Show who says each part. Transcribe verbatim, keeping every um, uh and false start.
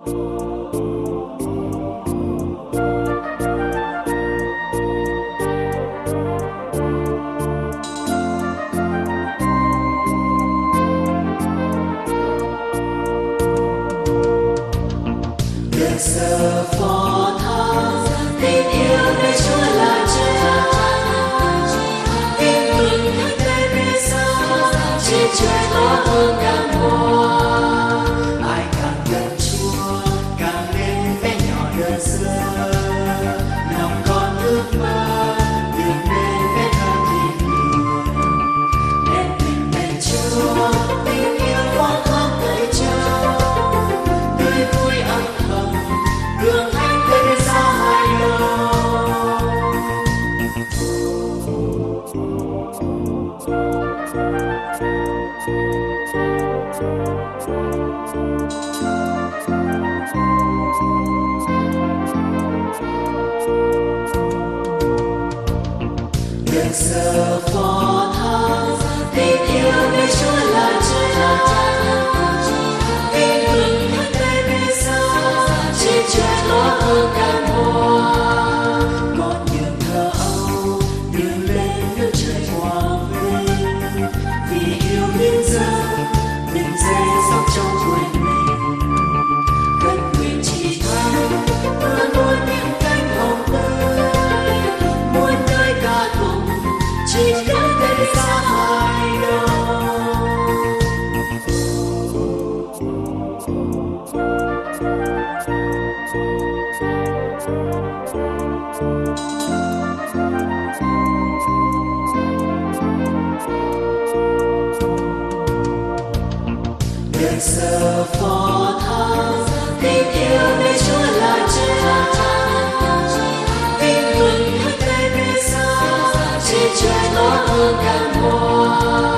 Speaker 1: Được giờ phó thác tình yêu nơi Chúa là chân, tin mừng Thánh Teresa chỉ trời có hơn cả hoa. Ai càng gần Chúa càng nên bé nhỏ đơn sơ, lòng con ước mơ được nên bé thơ thiên đường. Nên mình bên Chúa tình yêu phó thác tới châu, tươi vui âm thầm đường Thánh Teresa hai đầu. Được giờ phó thác tình yêu nơi Chúa là chân, tin mừng Thánh Teresa chỉ trời có hơn cả hoa. Còn những thơ âu đưa lên nước trời hòa vinh, vì yêu nhân dân mình dây dốc trong tuổi mình. Khấn nguyện chỉ thánh mưa muôn những cánh hồng tươi, muôn nơi ca tụng chỉ Thánh Teresa hai đầu. Được giờ phó thác tình yêu nơi Chúa là chân, tin mừng Thánh Teresa chỉ trời có hơn cả hoa.